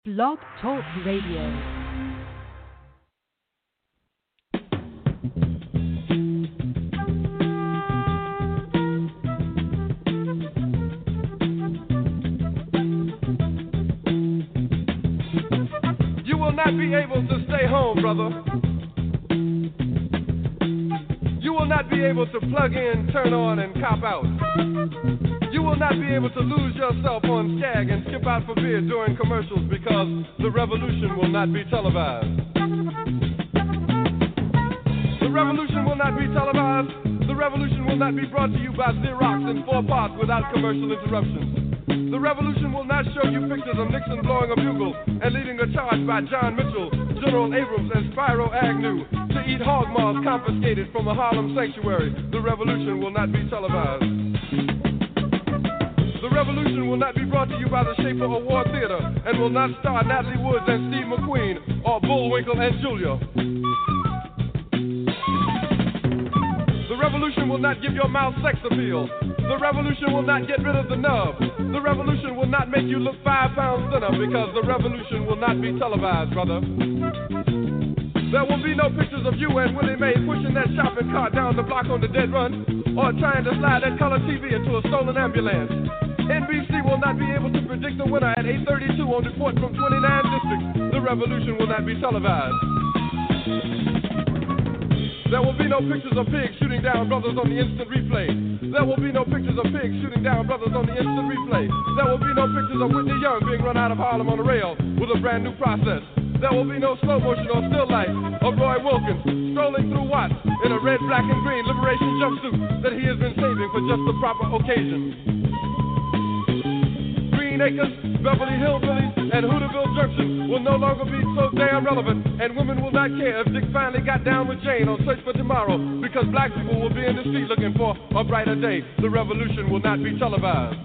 Blog Talk Radio. You will not be able to stay home, brother. You will not be able to plug in, turn on, and cop out. You will not be able to lose yourself on Skag and skip out for beer during commercials because the revolution will not be televised. The revolution will not be televised. The revolution will not be brought to you by Xerox in 4 parts without commercial interruptions. The revolution will not show you pictures of Nixon blowing a bugle and leading a charge by John Mitchell, General Abrams, and Spyro Agnew to eat hog maws confiscated from a Harlem sanctuary. The revolution will not be televised. The revolution will not be brought to you by the Schaefer Award Theater and will not star Natalie Woods and Steve McQueen or Bullwinkle and Julia. The revolution will not give your mouth sex appeal. The revolution will not get rid of the nub. The revolution will not make you look 5 pounds thinner because the revolution will not be televised, brother. There will be no pictures of you and Willie Mae pushing that shopping cart down the block on the dead run or trying to slide that color TV into a stolen ambulance. NBC will not be able to predict the winner at 8:32 on report from 29 districts. The revolution will not be televised. There will be no pictures of pigs shooting down brothers on the instant replay. There will be no pictures of pigs shooting down brothers on the instant replay. There will be no pictures of Whitney Young being run out of Harlem on a rail with a brand new process. There will be no slow motion or still life of Roy Wilkins strolling through Watts in a red, black, and green liberation jumpsuit that he has been saving for just the proper occasion. Green Acres, Beverly Hillbillies, and Hooterville Junction will no longer be so damn relevant, and women will not care if Dick finally got down with Jane on Search for Tomorrow, because black people will be in the street looking for a brighter day. The revolution will not be televised.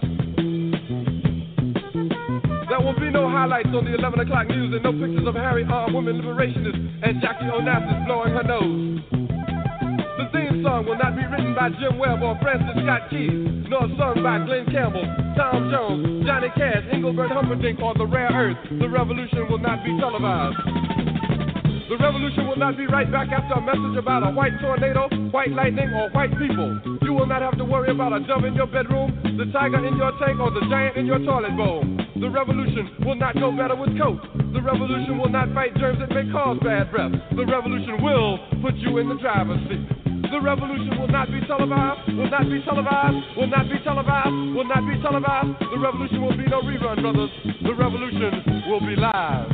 There will be no highlights on the 11 o'clock news and no pictures of Harry armed women liberationists and Jackie Onassis blowing her nose. The theme song will not be written by Jim Webb or Francis Scott Key, nor sung by Glenn Campbell, Tom Jones, Johnny Cash, Engelbert Humperdinck, or The Rare Earth. The revolution will not be televised. The revolution will not be right back after a message about a white tornado, white lightning, or white people. You will not have to worry about a dove in your bedroom, the tiger in your tank, or the giant in your toilet bowl. The revolution will not go better with coke. The revolution will not fight germs that may cause bad breath. The revolution will put you in the driver's seat. The revolution will not be televised, will not be televised, will not be televised, will not be televised. The revolution will be no rerun, brothers. The revolution will be live.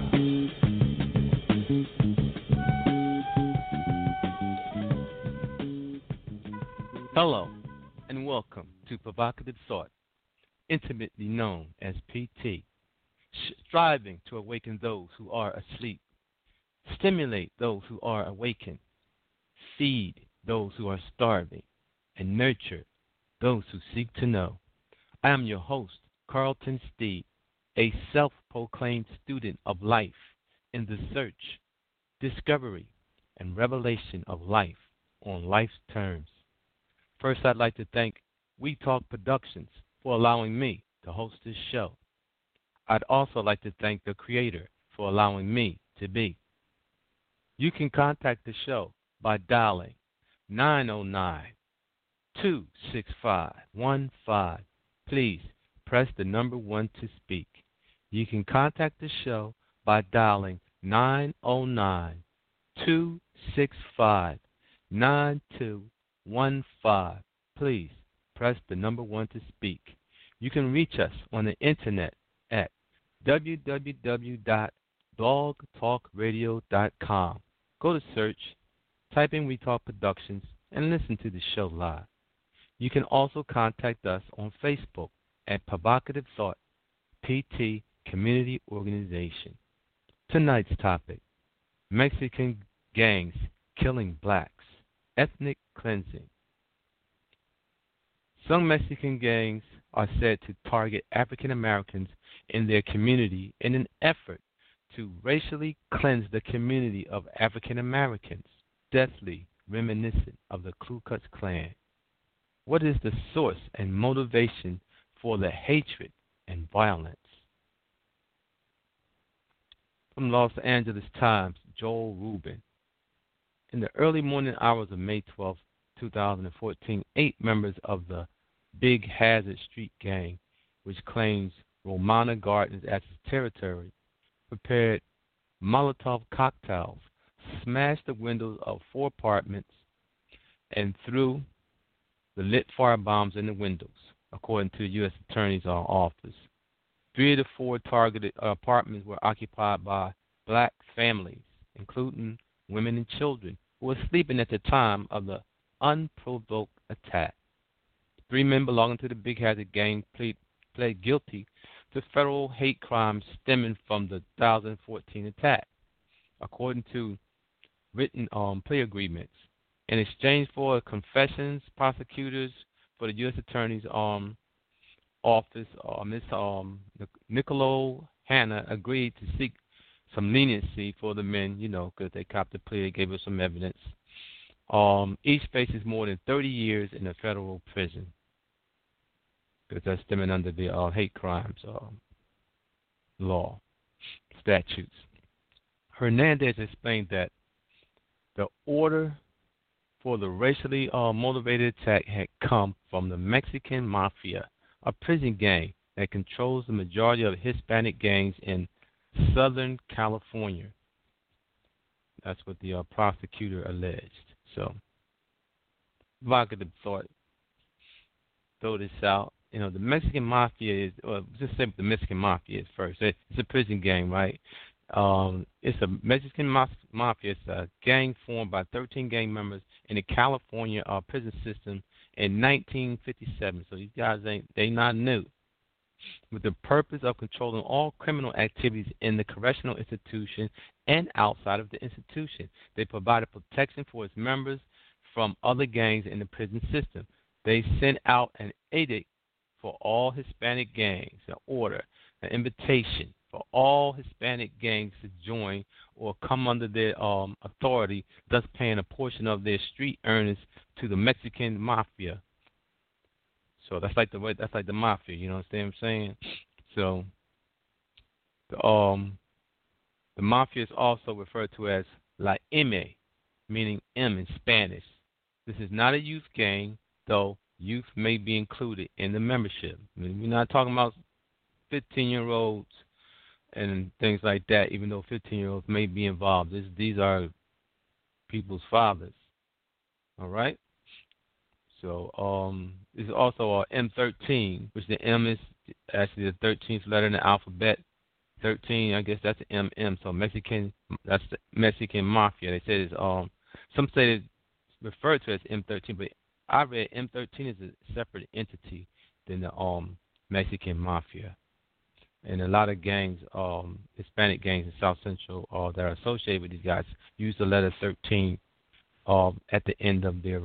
Hello, and welcome to Provocative Thought, intimately known as PT, striving to awaken those who are asleep, stimulate those who are awakened, feed those who are starving, and nurture those who seek to know. I am your host, Carlton Steed, a self-proclaimed student of life in the search, discovery, and revelation of life on life's terms. First, I'd like to thank We Talk Productions for allowing me to host this show. I'd also like to thank the creator for allowing me to be. You can contact the show by dialing 909-265-15. Please press the number 1 to speak. You can contact the show by dialing 909-265-9215. Please press the number 1 to speak. You can reach us on the internet at www.blogtalkradio.com. Go to search, type in We Talk Productions, and listen to the show live. You can also contact us on Facebook at Provocative Thought PT Community Organization. Tonight's topic, Mexican gangs killing blacks, ethnic cleansing. Some Mexican gangs are said to target African Americans in their community in an effort to racially cleanse the community of African Americans, deathly reminiscent of the Ku Klux Klan. What is the source and motivation for the hatred and violence? From Los Angeles Times, Joel Rubin. In the early morning hours of May 12, 2014, 8 members of the Big Hazard Street Gang, which claims Romana Gardens as its territory, prepared Molotov cocktails, smashed the windows of 4 apartments, and threw the lit firebombs in the windows, according to the U.S. Attorney's office. 3 of the 4 targeted apartments were occupied by black families, including women and children, who were sleeping at the time of the unprovoked attack. 3 men belonging to the Big Hazard Gang pled guilty to federal hate crimes stemming from the 2014 attack, according to written plea agreements. In exchange for confessions, prosecutors for the U.S. Attorney's office, Ms. Nicolo Hanna, agreed to seek some leniency for the men, because they copped the plea, they gave us some evidence. Each faces more than 30 years in a federal prison, because that's stemming under the hate crimes law statutes. Hernandez explained that the order for the racially motivated attack had come from the Mexican Mafia, a prison gang that controls the majority of Hispanic gangs in Southern California. That's what the prosecutor alleged. So, provocative thought. Throw this out. The Mexican Mafia is, just say what the Mexican Mafia is first. It's a prison gang, right? It's a Mexican Mafia. It's a gang formed by 13 gang members in the California prison system in 1957. So these guys they not new. With the purpose of controlling all criminal activities in the correctional institution and outside of the institution. They provided protection for its members from other gangs in the prison system. They sent out an edict for all Hispanic gangs, an order, an invitation for all Hispanic gangs to join or come under their authority, thus paying a portion of their street earnings to the Mexican Mafia. So that's like the mafia, you know what I'm saying? So the mafia is also referred to as La M, meaning M in Spanish. This is not a youth gang, though youth may be included in the membership. We're not talking about 15-year-olds and things like that, even though 15-year-olds may be involved. These are people's fathers. All right? So there's also M13, which the M is actually the 13th letter in the alphabet. 13, I guess that's the MM. So that's the Mexican Mafia. They say it's some say it's referred to as M13, but I read M13 is a separate entity than the Mexican Mafia. And a lot of gangs, Hispanic gangs in South Central that are associated with these guys use the letter 13 at the end of their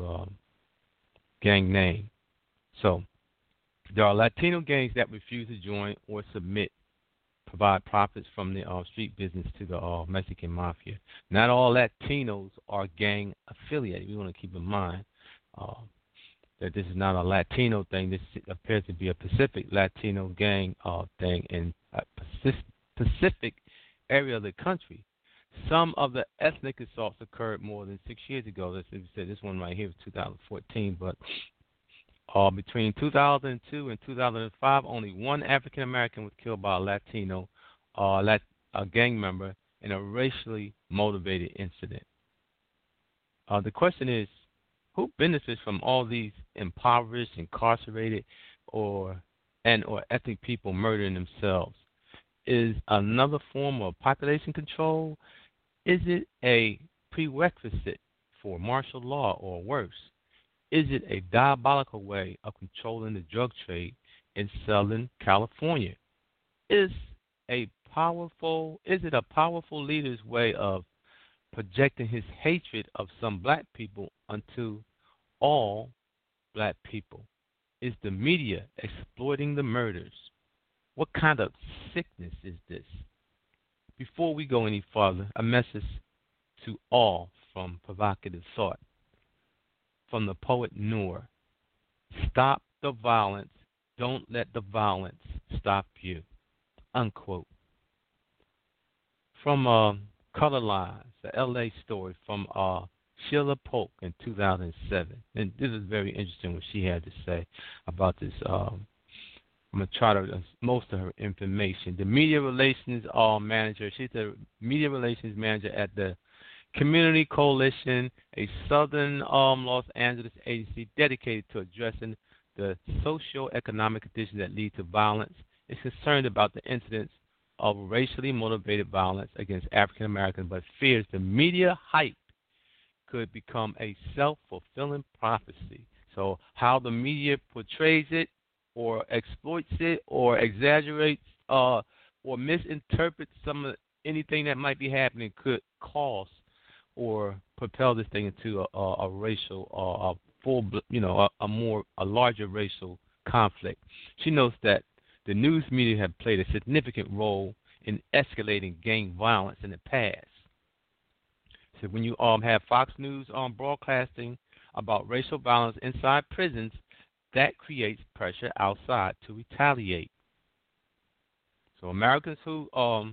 gang name. So there are Latino gangs that refuse to join or submit, provide profits from the street business to the Mexican Mafia. Not all Latinos are gang affiliated. We want to keep in mind that this is not a Latino thing. This appears to be a Pacific Latino gang thing in a Pacific area of the country. Some of the ethnic assaults occurred more than 6 years ago. As we said, this one right here was 2014, but between 2002 and 2005, only one African American was killed by a Latino, a gang member, in a racially motivated incident. The question is, who benefits from all these impoverished, incarcerated, or ethnic people murdering themselves? Is another form of population control? Is it a prerequisite for martial law or worse? Is it a diabolical way of controlling the drug trade in Southern California? Is it a powerful leader's way of projecting his hatred of some black people onto all black people? Is the media exploiting the murders? What kind of sickness is this? Before we go any farther, a message to all from Provocative Thought. From the poet Noor. Stop the violence. Don't let the violence stop you. Unquote. from Color Lines, the L.A. story from Sheila Polk in 2007. And this is very interesting what she had to say about this. I'm going to try to most of her information. The media relations manager, she's the media relations manager at the Community Coalition, a southern Los Angeles agency dedicated to addressing the socio-economic conditions that lead to violence, is concerned about the incidents of racially motivated violence against African Americans, but fears the media hype could become a self-fulfilling prophecy. So how the media portrays it or exploits it or exaggerates or misinterprets anything that might be happening could cause or propel this thing into a racial or a larger racial conflict. She notes that the news media have played a significant role in escalating gang violence in the past. So when you have Fox News broadcasting about racial violence inside prisons, that creates pressure outside to retaliate. So Americans who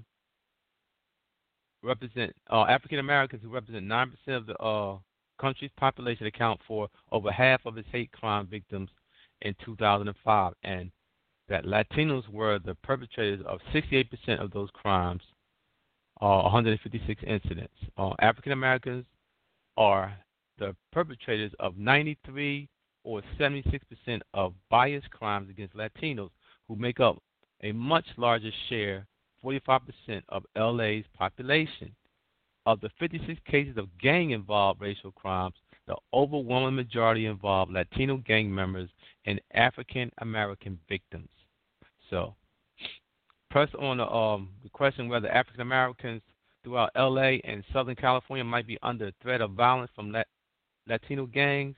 represent African Americans who represent 9% of the country's population account for over half of its hate crime victims in 2005, and that Latinos were the perpetrators of 68% of those crimes, 156 incidents. African Americans are the perpetrators of 93 or 76% of biased crimes against Latinos, who make up a much larger share, 45% of LA's population. Of the 56 cases of gang-involved racial crimes, the overwhelming majority involve Latino gang members and African American victims. So, press on the question whether African Americans throughout LA and Southern California might be under threat of violence from Latino gangs.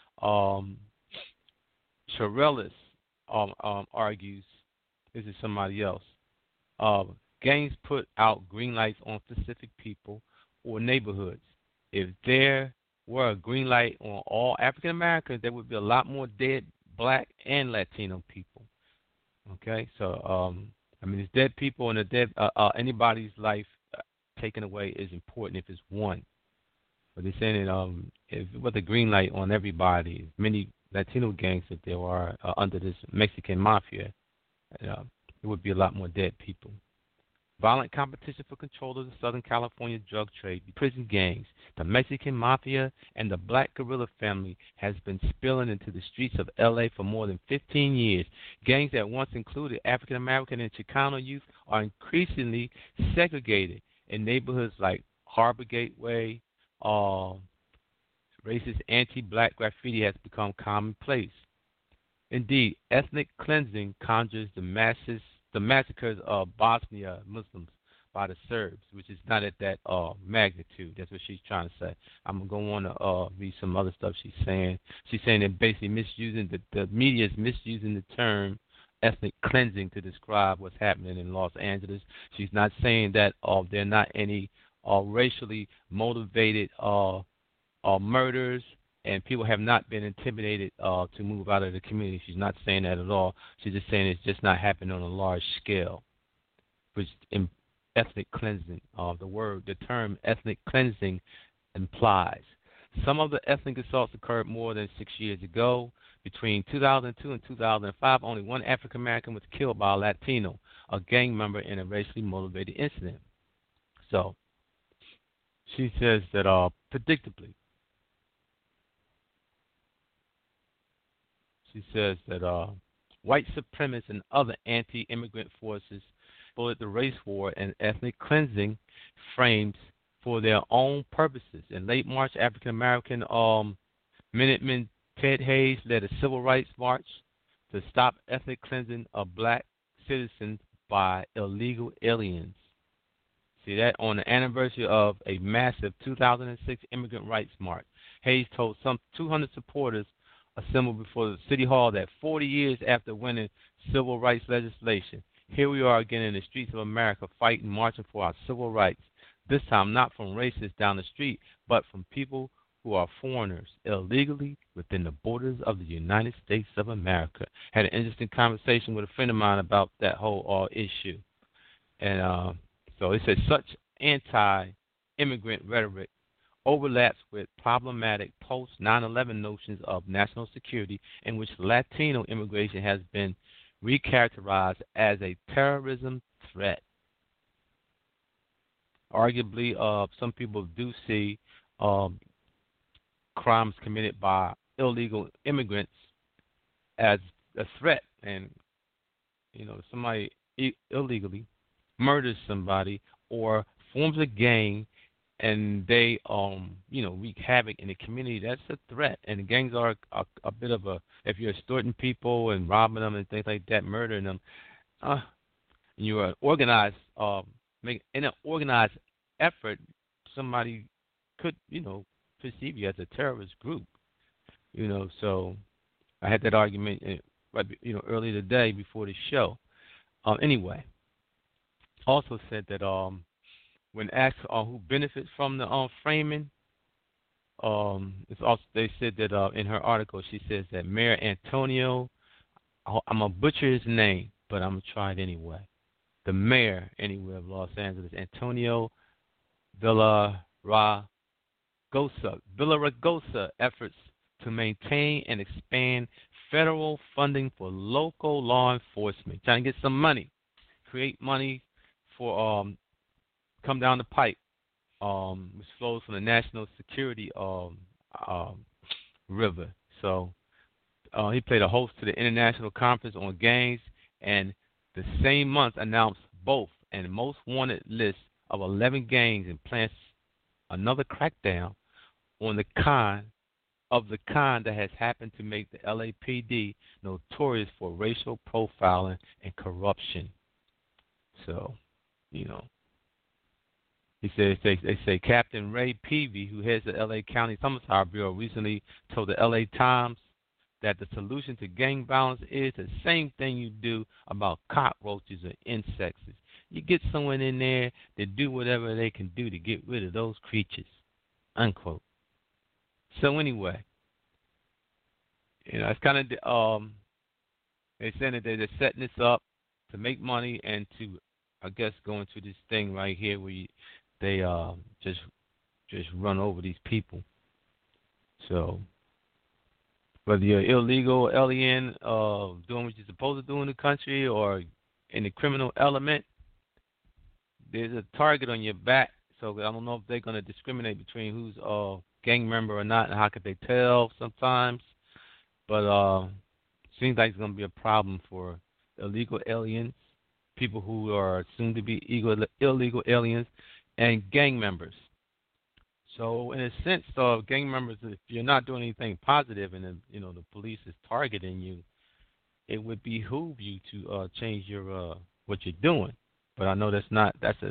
Chirelis argues, this is somebody else, gangs put out green lights on specific people or neighborhoods. If there were a green light on all African Americans, there would be a lot more dead black and Latino people. Okay, so it's dead people and anybody's life taken away is important if it's one. But they're saying that if with a green light on everybody, many Latino gangs that there are under this Mexican mafia, it would be a lot more dead people. Violent competition for control of the Southern California drug trade, prison gangs, the Mexican mafia, and the Black Guerrilla family has been spilling into the streets of L.A. for more than 15 years. Gangs that once included African American and Chicano youth are increasingly segregated in neighborhoods like Harbor Gateway. Racist anti-black graffiti has become commonplace. Indeed, ethnic cleansing conjures the massacres of Bosnia Muslims by the Serbs, which is not at that magnitude. That's what she's trying to say. I'm going to want to read some other stuff she's saying. She's saying that basically the media is misusing the term ethnic cleansing to describe what's happening in Los Angeles. She's not saying that there are not any racially motivated murders and people have not been intimidated to move out of the community. She's not saying that at all. She's just saying it's just not happening on a large scale, which in ethnic cleansing, the term ethnic cleansing implies. Some of the ethnic assaults occurred more than 6 years ago. Between 2002 and 2005, only one African American was killed by a Latino, a gang member, in a racially motivated incident. So she says that predictably, she says that white supremacists and other anti-immigrant forces exploited the race war and ethnic cleansing frames for their own purposes. In late March, African American Minuteman Ted Hayes led a civil rights march to stop ethnic cleansing of black citizens by illegal aliens. See that on the anniversary of a massive 2006 immigrant rights march. Hayes told some 200 supporters assembled before the City Hall that 40 years after winning civil rights legislation, here we are again in the streets of America fighting, marching for our civil rights, this time not from racists down the street, but from people who are foreigners illegally within the borders of the United States of America. Had an interesting conversation with a friend of mine about that whole issue. And so it says such anti-immigrant rhetoric overlaps with problematic post 9/11 notions of national security, in which Latino immigration has been recharacterized as a terrorism threat. Arguably, some people do see um, crimes committed by illegal immigrants as a threat, and somebody illegally murders somebody or forms a gang and they wreak havoc in the community, that's a threat. And the gangs are a bit of a, if you're extorting people and robbing them and things like that, murdering them, you are organized, in an organized effort, somebody could perceive you as a terrorist group. So I had that argument earlier today before the show. Anyway, also said that when asked who benefits from the framing, it's also, they said that in her article she says that Mayor Antonio, I'm gonna butcher his name, but I'm gonna try it anyway. The mayor anyway of Los Angeles, Antonio Villaraigosa efforts to maintain and expand federal funding for local law enforcement, trying to get some money, create money for come down the pipe, which flows from the national security river. So he played a host to the International Conference on Gangs, and the same month announced both and most wanted list of 11 gangs and plans another crackdown on the kind that has happened to make the LAPD notorious for racial profiling and corruption. So, he says they say Captain Ray Peavy, who heads the LA County Homicide Bureau, recently told the LA Times that the solution to gang violence is the same thing you do about cockroaches or insects. You get someone in there to do whatever they can do to get rid of those creatures, unquote. So anyway, it's kind of they're saying that they're setting this up to make money and to, I guess, go into this thing right here where they just run over these people. So whether you're illegal alien, doing what you're supposed to do in the country, or in the criminal element, there's a target on your back. So I don't know if they're going to discriminate between who's a gang member or not, and how could they tell sometimes. But seems like it's going to be a problem for illegal aliens, people who are assumed to be illegal aliens, and gang members. So in a sense, gang members, if you're not doing anything positive and the police is targeting you, it would behoove you to change your what you're doing. But I know that's not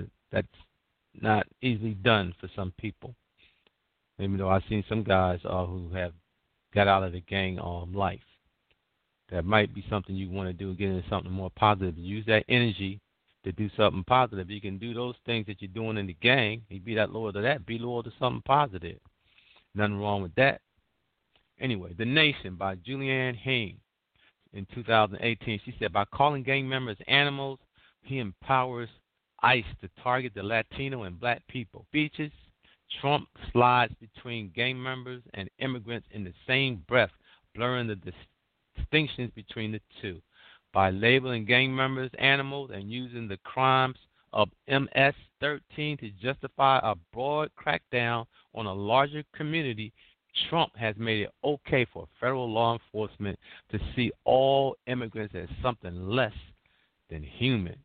easily done for some people. Even though I've seen some guys who have got out of the gang life. That might be something you want to do, get into something more positive. Use that energy to do something positive. You can do those things that you're doing in the gang. You be that loyal to that. Be loyal to something positive. Nothing wrong with that. Anyway, The Nation by Julianne Haynes in 2018. She said, by calling gang members animals, he empowers ICE to target the Latino and black people. Beaches, Trump slides between gang members and immigrants in the same breath, blurring the distinctions between the two. By labeling gang members animals and using the crimes of MS-13 to justify a broad crackdown on a larger community, Trump has made it okay for federal law enforcement to see all immigrants as something less than human.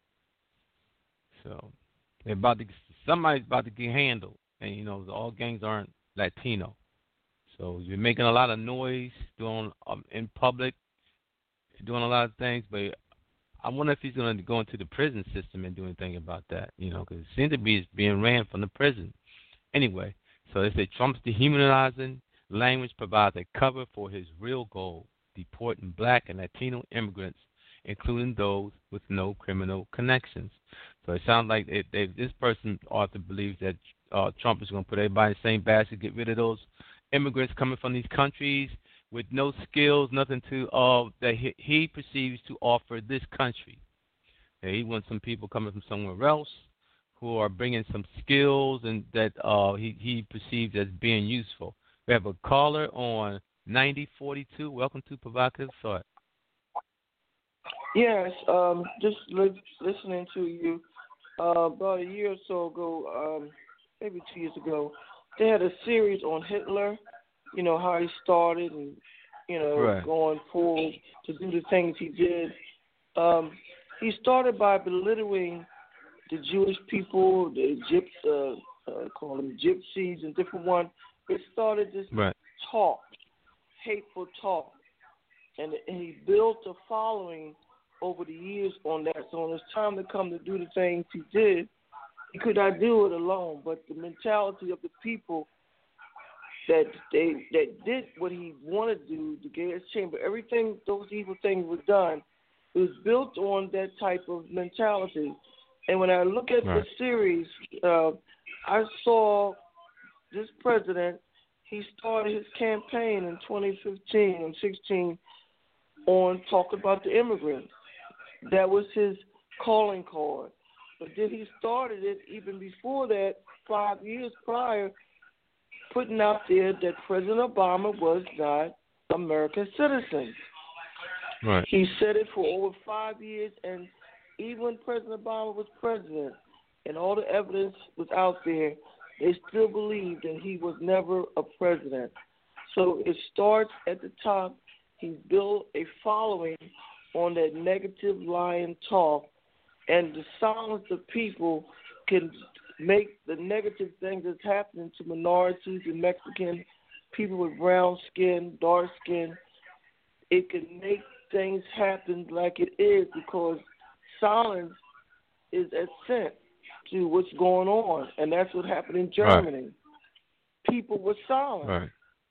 So somebody's about to get handled, and all gangs aren't Latino. So you're making a lot of noise doing in public, doing a lot of things, but I wonder if he's going to go into the prison system and do anything about that, because it seems to be being ran from the prison. Anyway, so they say Trump's dehumanizing language provides a cover for his real goal, deporting black and Latino immigrants, including those with no criminal connections. So it sounds like this person author believes that Trump is going to put everybody in the same basket, get rid of those immigrants coming from these countries with no skills, nothing to that he perceives to offer this country. He wants some people coming from somewhere else who are bringing some skills and that he perceives as being useful. We have a caller on 9042. Welcome to Provocative Thought. Yes, just listening to you. About a year or so ago, maybe 2 years ago, they had a series on Hitler, how he started and, right. going forward to do the things he did. He started by belittling the Jewish people, the call them gypsies and different ones. It started this right. talk, hateful talk, and he built a following over the years on that. So when it's time to come to do the things he did, he could not do it alone. But the mentality of the people that did what he wanted to do, the gas chamber, everything, those evil things were done, it was built on that type of mentality. And when I look at the series, I saw this president, he started his campaign in 2015 and 16 on talking about the immigrants. That was his calling card. But then he started it even before that, 5 years prior, putting out there that President Obama was not American citizen. Right. He said it for over 5 years, and even when President Obama was president and all the evidence was out there, they still believed that he was never a president. So it starts at the top. He's built a following on that negative lying talk, and to silence the people can make the negative things that's happening to minorities and Mexican people with brown skin, dark skin. It can make things happen like it is because silence is assent to what's going on, and that's what happened in Germany. Right. People were silent, right.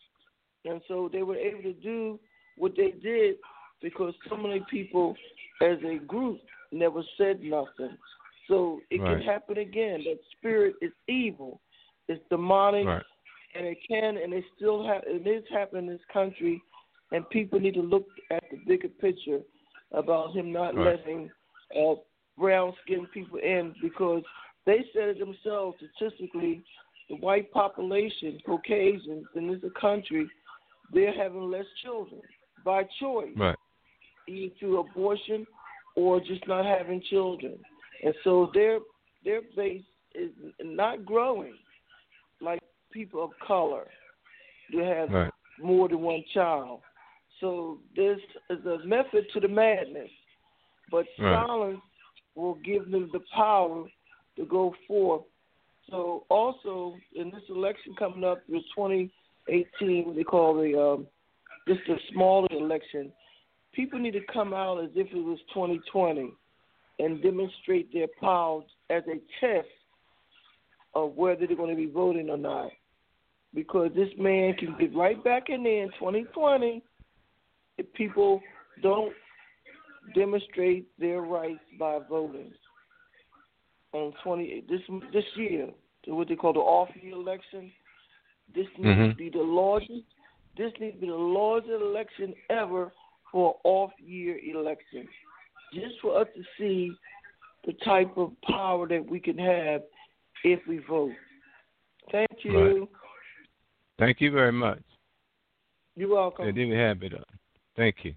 and so they were able to do what they did because so many people as a group never said nothing. So it can happen again. That spirit is evil. It's demonic, and it can, and it still it is happening in this country, and people need to look at the bigger picture about him not letting brown-skinned people in because they said it themselves. Statistically, the white population, Caucasians in this country, they're having less children by choice, either through abortion or just not having children. And so their base is not growing like people of color who have more than one child. So this is a method to the madness. But silence will give them the power to go forth. So also in this election coming up, the 2018, what they call just a smaller election, people need to come out as if it was 2020 and demonstrate their power as a test of whether they're going to be voting or not. Because this man can get right back in there in 2020 if people don't demonstrate their rights by voting on this year, what they call the off-year election. This needs to be the largest. This needs to be the largest election ever for an off-year election, just for us to see the type of power that we can have if we vote. Thank you. Thank you very much. You're welcome. Yeah, there we have it. Thank you.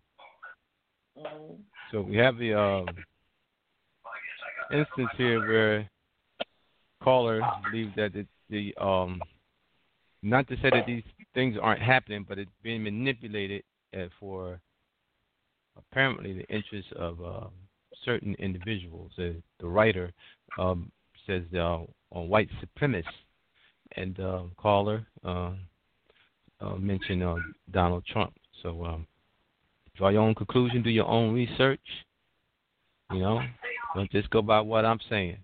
So we have the instance here where caller believes that the not to say that these things aren't happening, but it's being manipulated for apparently the interests of certain individuals. The writer says on white supremacists, and caller mentioned Donald Trump. So draw your own conclusion, do your own research. Don't just go by what I'm saying.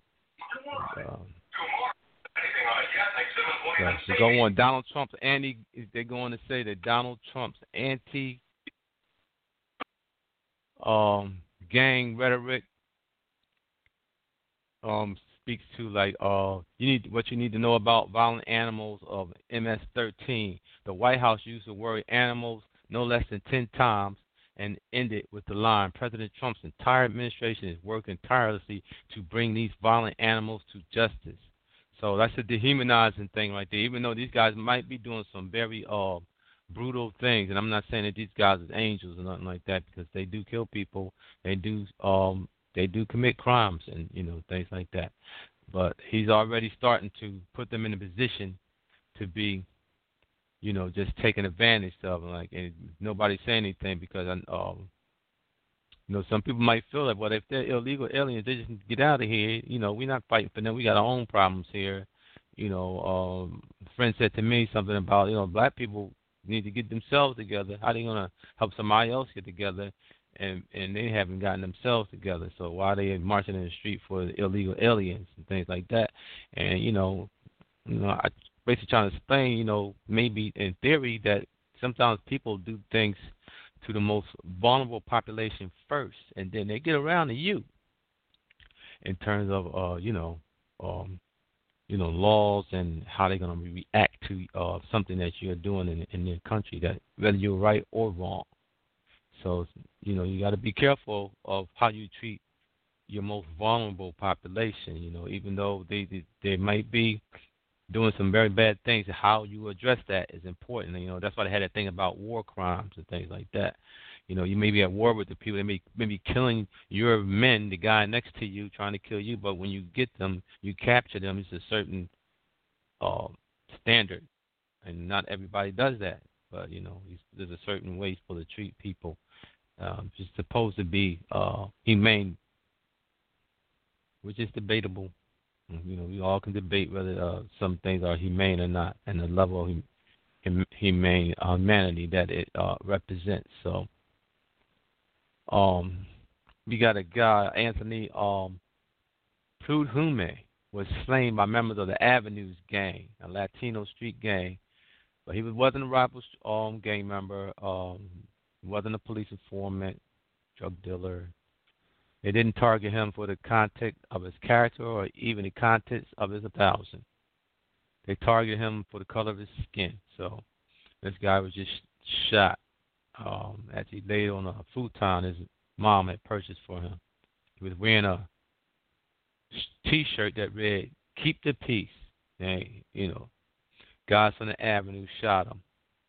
So go on. Donald Trump's they're going to say that Donald Trump's gang rhetoric speaks to what you need to know about violent animals of MS-13. The White House used the word animals no less than 10 times and ended with the line, President Trump's entire administration is working tirelessly to bring these violent animals to justice. So that's a dehumanizing thing right there, even though these guys might be doing some very brutal things. And I'm not saying that these guys are angels or nothing like that, because they do kill people. They do commit crimes and, things like that. But he's already starting to put them in a position to be, just taking advantage of them. And nobody's saying anything because, some people might feel that, well, if they're illegal aliens, they just need to get out of here. We're not fighting for them. We got our own problems here. A friend said to me something about, black people need to get themselves together. How are they going to help somebody else get together? And they haven't gotten themselves together. So why are they marching in the street for illegal aliens and things like that? And, I basically trying to explain, maybe in theory that sometimes people do things to the most vulnerable population first, and then they get around to you in terms of, laws and how they're going to react to something that you're doing in their country, that whether you're right or wrong. So, you got to be careful of how you treat your most vulnerable population, even though they might be doing some very bad things. How you address that is important. That's why they had that thing about war crimes and things like that. You may be at war with the people. They may be killing your men, the guy next to you, trying to kill you. But when you get them, you capture them. It's a certain standard, and not everybody does that. But there's a certain way for to treat people. It's supposed to be humane, which is debatable. We all can debate whether some things are humane or not, and the level of humanity that it represents. So, we got a guy, Anthony Prudhomme, was slain by members of the Avenues gang, a Latino street gang, but he wasn't a rival gang member. Wasn't a police informant, drug dealer. They didn't target him for the content of his character or even the contents of his thousand. They targeted him for the color of his skin. So this guy was just shot as he laid on a futon his mom had purchased for him. He was wearing a T-shirt that read, "Keep the peace." And, guys from the Avenue shot him.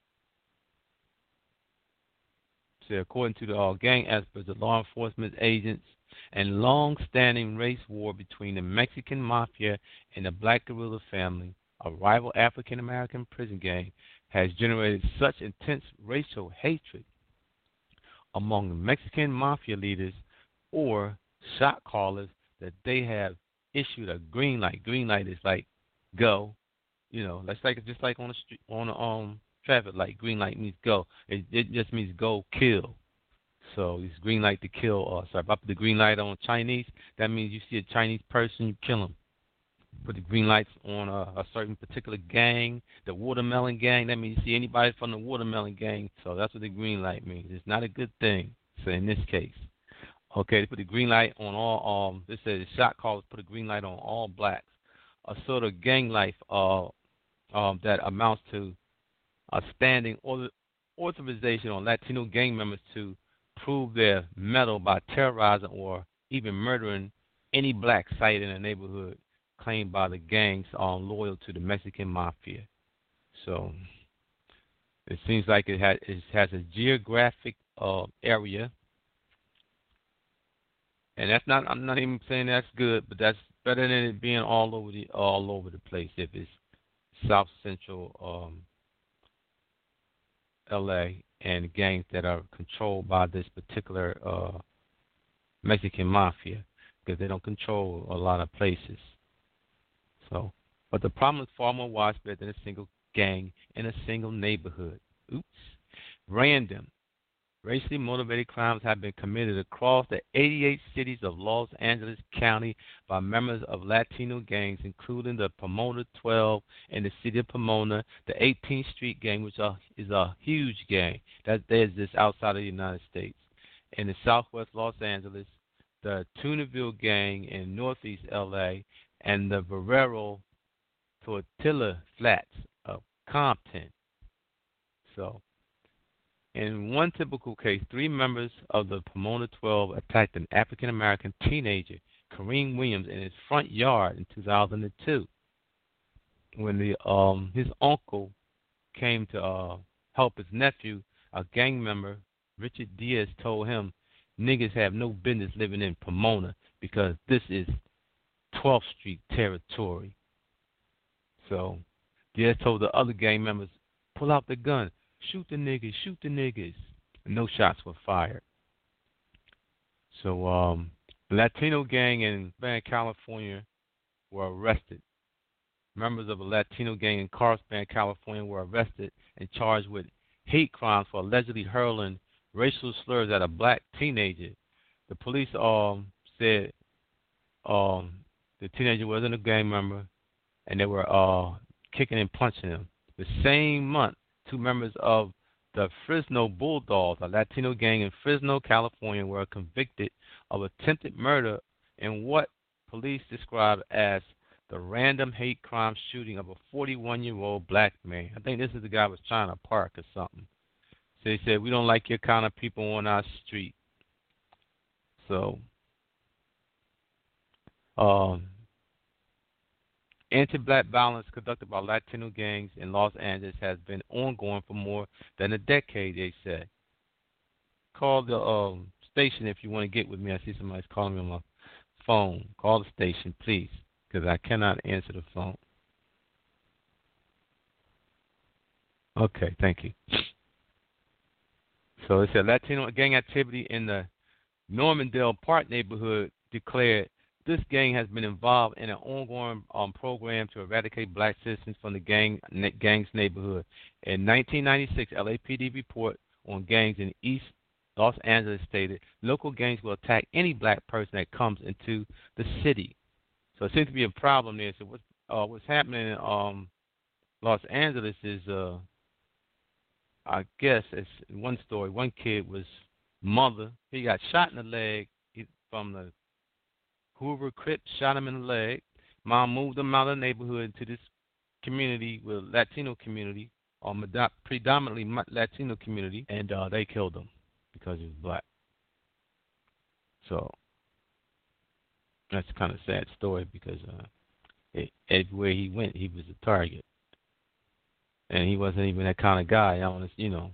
So according to the gang experts, the law enforcement agents, and long-standing race war between the Mexican mafia and the Black Guerrilla family, a rival African-American prison gang, has generated such intense racial hatred among the Mexican mafia leaders or shot callers that they have issued a green light. Green light is like go, that's like just like on the street, on the traffic light. Green light means go. It just means go kill. So it's green light to kill. If I put the green light on Chinese, that means you see a Chinese person, you kill them. Put the green lights on a certain particular gang, the watermelon gang, that means you see anybody from the watermelon gang. So that's what the green light means. It's not a good thing. So in this case, okay, they put the green light on all. This says shot callers put a green light on all blacks. A sort of gang life that amounts to a standing authorization on Latino gang members to prove their mettle by terrorizing or even murdering any black sighted in a neighborhood claimed by the gangs loyal to the Mexican mafia. So it seems like it has a geographic area, and that's not. I'm not even saying that's good, but that's better than it being all over the place. If it's South Central L.A. and gangs that are controlled by this particular Mexican mafia, because they don't control a lot of places. So, but the problem is far more widespread than a single gang in a single neighborhood. Oops. Random, racially motivated crimes have been committed across the 88 cities of Los Angeles County by members of Latino gangs, including the Pomona 12 in the city of Pomona, the 18th Street Gang, which is a huge gang that is just outside of the United States, in the southwest Los Angeles, the Tunaville Gang in northeast L.A., and the Barrero Tortilla Flats of Compton. So In one typical case, 3 members of the Pomona 12 attacked an African-American teenager, Kareem Williams, in his front yard in 2002. When his uncle came to help his nephew, a gang member, Richard Diaz, told him, "Niggas have no business living in Pomona because this is 12th Street territory." So Diaz told the other gang members, "Pull out the gun. Shoot the niggas, shoot the niggas." And no shots were fired. So the Latino gang in California were arrested. Members of a Latino gang in Carlsbad, California were arrested and charged with hate crimes for allegedly hurling racial slurs at a black teenager. The police said the teenager wasn't a gang member and they were kicking and punching him. The same month, 2 members of the Fresno Bulldogs, a Latino gang in Fresno, California, were convicted of attempted murder in what police described as the random hate crime shooting of a 41-year-old black man. I think this is the guy who was trying to park or something. So they said, "We don't like your kind of people on our street." So, anti-black violence conducted by Latino gangs in Los Angeles has been ongoing for more than a decade, they said. Call the station if you want to get with me. I see somebody's calling me on my phone. Call the station, please, because I cannot answer the phone. Okay, thank you. So it said Latino gang activity in the Normandale Park neighborhood declared this gang has been involved in an ongoing program to eradicate black citizens from the gang's neighborhood. In 1996, LAPD report on gangs in East Los Angeles stated local gangs will attack any black person that comes into the city. So it seems to be a problem there. So what's happening in Los Angeles is, I guess, it's one story. One kid was mother. He got shot in the leg from the Hoover Crips, shot him in the leg. Mom moved him out of the neighborhood to this community, with Latino community, or predominantly Latino community, and they killed him because he was black. So that's kind of a sad story because everywhere he went, he was a target. And he wasn't even that kind of guy, you know.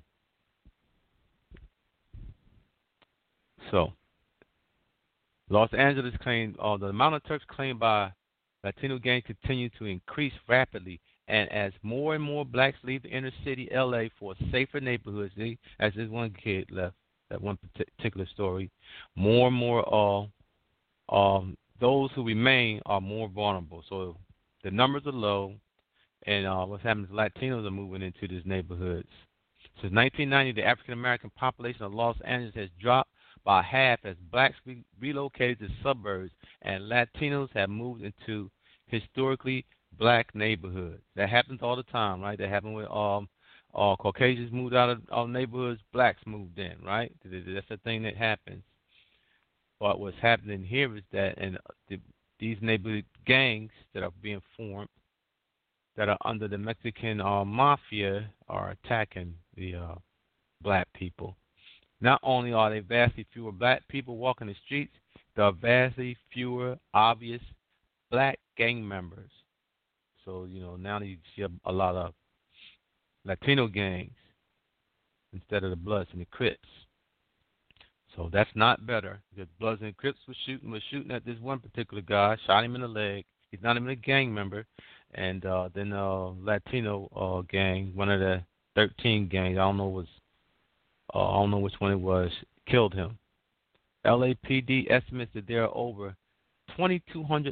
So, Los Angeles claimed the amount of Turks claimed by Latino gangs continue to increase rapidly, and as more and more blacks leave the inner city L.A. for safer neighborhoods, as this one kid left, that one particular story, more and more those who remain are more vulnerable. So the numbers are low, and what's happening is Latinos are moving into these neighborhoods. Since 1990, the African-American population of Los Angeles has dropped by half as blacks relocated to suburbs and Latinos have moved into historically black neighborhoods. That happens all the time, right? That happened with Caucasians moved out of our neighborhoods, blacks moved in, right? That's the thing that happens. But what's happening here is that these neighborhood gangs that are being formed, that are under the Mexican mafia, are attacking the black people. Not only are there vastly fewer black people walking the streets, there are vastly fewer obvious black gang members. So, now you see a lot of Latino gangs instead of the Bloods and the Crips. So that's not better. The Bloods and Crips were shooting at this one particular guy, shot him in the leg. He's not even a gang member. And then Latino gang, one of the 13 gangs, I don't know which one it was, killed him. LAPD estimates that there are over 22,000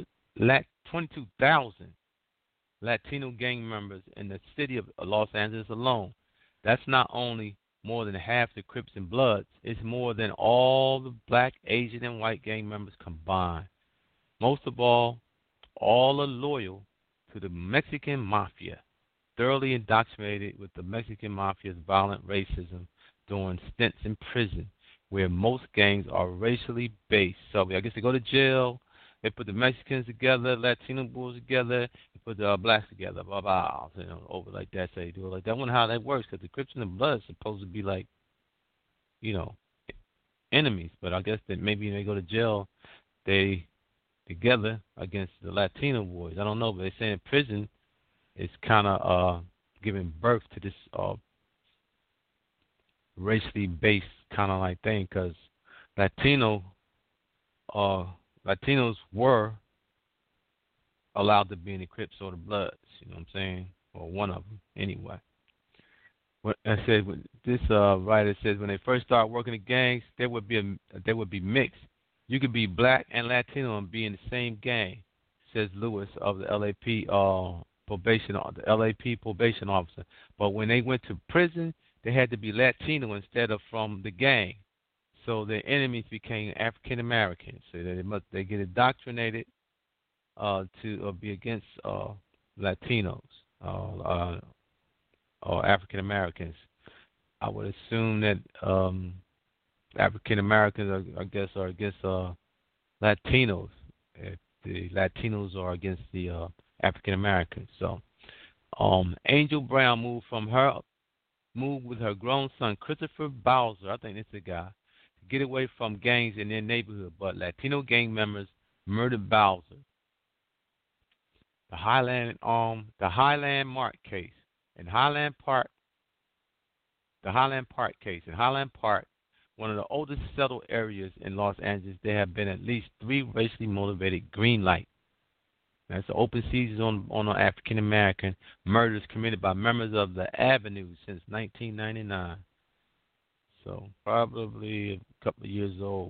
Latino gang members in the city of Los Angeles alone. That's not only more than half the Crips and Bloods, it's more than all the black, Asian, and white gang members combined. Most of all are loyal to the Mexican mafia, thoroughly indoctrinated with the Mexican mafia's violent racism during stints in prison, where most gangs are racially based. So I guess they go to jail, they put the Mexicans together, Latino bulls together, they put the blacks together, over like that. So they do it like that. I wonder how that works, because the Crips and the Bloods are supposed to be like enemies. But I guess that maybe when they go to jail, they together against the Latino boys. I don't know, but they say in prison it's kind of giving birth to this racially based kind of like thing, because Latinos were allowed to be in the Crips or the Bloods. You know what I'm saying? Or one of them, anyway. What I said, this writer says when they first started working the gangs, there would be mixed. You could be black and Latino and be in the same gang, says Lewis of the LAP probation officer. But when they went to prison, they had to be Latino instead of from the gang. So their enemies became African Americans. So they get indoctrinated to be against Latinos or African Americans. I would assume that African Americans, are against Latinos. If the Latinos are against the African Americans. So, Angel Brown moved with her grown son Christopher Bowser. I think it's the guy, to get away from gangs in their neighborhood. But Latino gang members murdered Bowser. The Highland Park case in Highland Park, one of the oldest settled areas in Los Angeles, there have been at least 3 racially motivated green light. That's the open season on African American murders committed by members of the Avenue since 1999. So probably a couple of years old.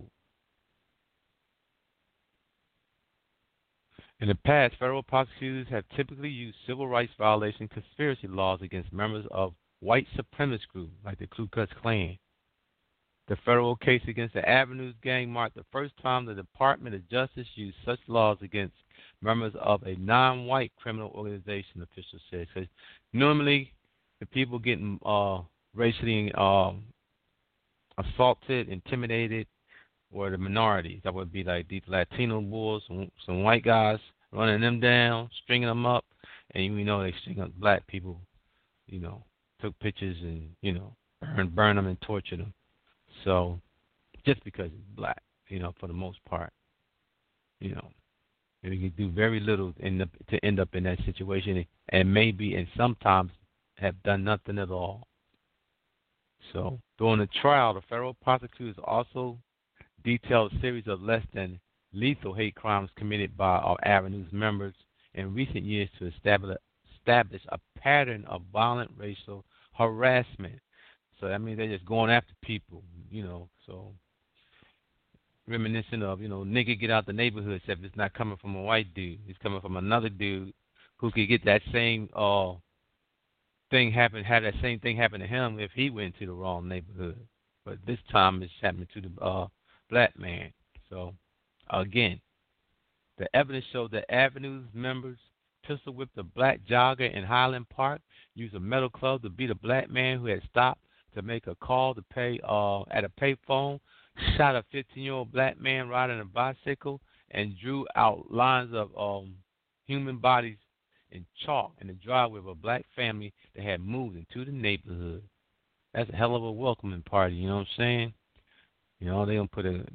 In the past, federal prosecutors have typically used civil rights violation conspiracy laws against members of white supremacist groups like the Ku Klux Klan. The federal case against the Avenues gang marked the first time the Department of Justice used such laws against members of a non-white criminal organization, officials said. Because normally the people getting racially assaulted, intimidated, were the minorities. That would be like these Latino bulls, some white guys running them down, stringing them up, and they string up black people, took pictures and burn them and torture them. So just because it's black, for the most part, you can do very little to end up in that situation, and sometimes have done nothing at all. So during the trial, the federal prosecutors also detailed a series of less than lethal hate crimes committed by our Avenues members in recent years to establish a pattern of violent racial harassment. So that means they're just going after people, so reminiscent of, nigga get out the neighborhood, except it's not coming from a white dude. It's coming from another dude who could get that same have that same thing happen to him if he went to the wrong neighborhood. But this time it's happening to the black man. So, again, the evidence showed that Avenues members pistol whipped a black jogger in Highland Park, used a metal club to beat a black man who had stopped to make a call to pay at a payphone, shot a 15-year-old black man riding a bicycle, and drew out lines of human bodies in chalk in the driveway of a black family that had moved into the neighborhood. That's a hell of a welcoming party, you know what I'm saying? They don't put a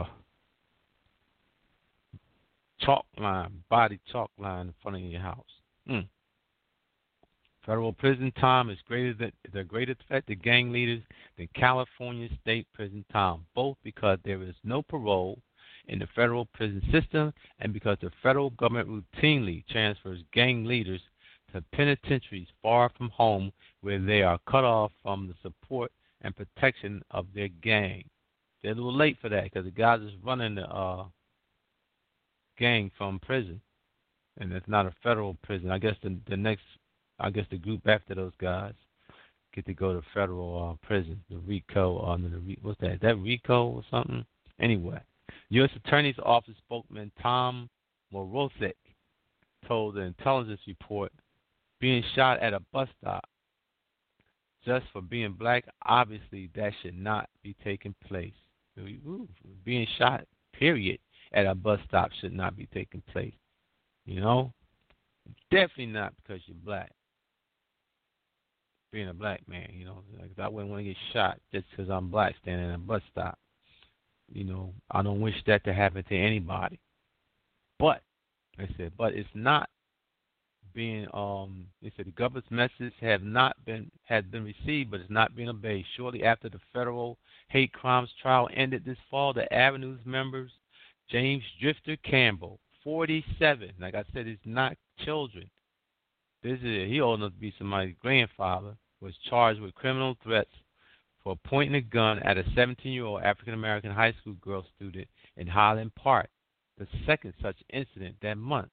body chalk line in front of your house. Federal prison time is the greater threat to gang leaders than California state prison time, both because there is no parole in the federal prison system and because the federal government routinely transfers gang leaders to penitentiaries far from home where they are cut off from the support and protection of their gang. They're a little late for that because the guys is running the gang from prison, and it's not a federal prison. I guess the group after those guys get to go to federal prison, the RICO, what's that? Is that RICO or something? Anyway, U.S. Attorney's Office spokesman Tom Morozek told the intelligence report being shot at a bus stop just for being black, obviously that should not be taking place. Being shot, period, at a bus stop should not be taking place. Definitely not because you're black. being a black man. Like, I wouldn't want to get shot just because I'm black standing in a bus stop. I don't wish that to happen to anybody. But but it's not being they said the government's message has been received, but it's not being obeyed. Shortly after the federal hate crimes trial ended this fall, the Avenues members James Drifter Campbell, 47, like I said, he's not children. He old enough to be somebody's grandfather, was charged with criminal threats for pointing a gun at a 17-year-old African-American high school girl student in Highland Park, the second such incident that month.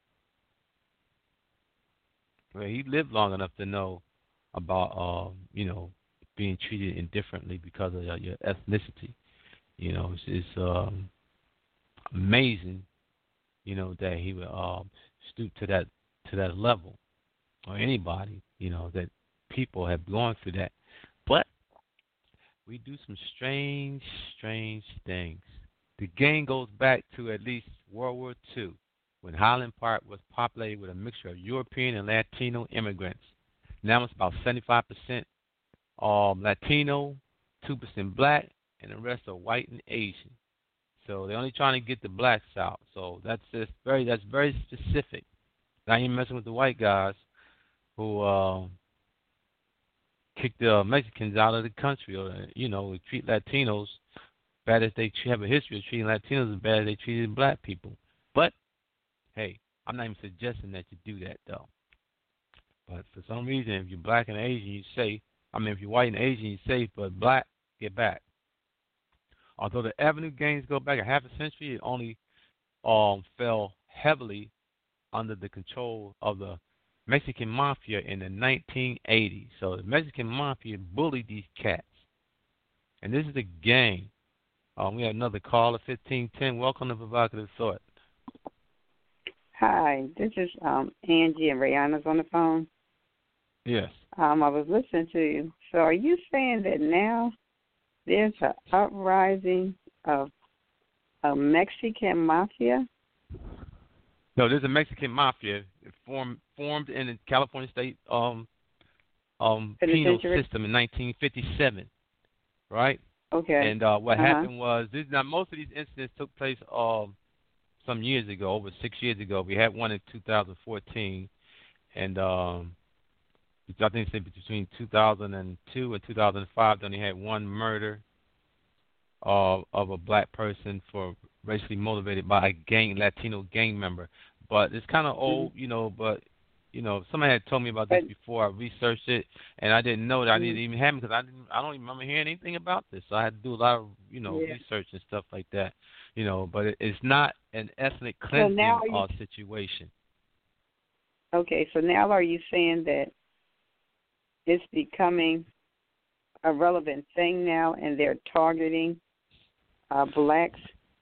Well, he lived long enough to know about, being treated indifferently because of your ethnicity. It's amazing, that he would stoop to that level, or anybody, that people have gone through that. But we do some strange things. The gang goes back to at least World War II, when Highland Park was populated with a mixture of European and Latino immigrants. Now it's about 75% Latino, 2% black, and the rest are white and Asian. So they're only trying to get the blacks out. So that's very specific. Now you're messing with the white guys who kick the Mexicans out of the country, or treat Latinos bad as they have a history of treating Latinos as bad as they treated black people. But hey, I'm not even suggesting that you do that though. But for some reason, if you're black and Asian, you say, if you're white and Asian, you say, but black, get back. Although the Avenue gangs go back a half a century, it only fell heavily under the control of the Mexican Mafia in the 1980s. So the Mexican Mafia bullied these cats. And this is a gang. We have another caller, 1510. Welcome to Provocative Thought. Hi, this is Angie, and Rihanna's on the phone. Yes. I was listening to you. So are you saying that now there's an uprising of a Mexican Mafia? No, there's a Mexican Mafia formed in the California State penal system in 1957, right? Okay. And what happened was, most of these incidents took place some years ago, over 6 years ago. We had one in 2014, and I think it's between 2002 and 2005. Then they had one murder of a black person for racially motivated by a Latino gang member. But it's kind of old, But somebody had told me about this before. I researched it, and I didn't know that I didn't even have it because I don't even remember hearing anything about this. So I had to do a lot of research and stuff like that. But it's not an ethnic cleansing situation. Okay, so now are you saying that it's becoming a relevant thing now, and they're targeting blacks?